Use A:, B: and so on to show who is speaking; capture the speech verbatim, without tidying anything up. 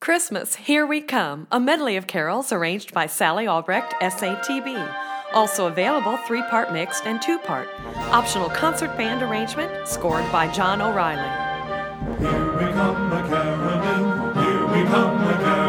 A: Christmas, Here We Come, a medley of carols arranged by Sally Albrecht, S A T B. Also available three-part mixed and two-part. Optional concert band arrangement, scored by John O'Reilly.
B: Here we come a-caroling, here we come a-caroling.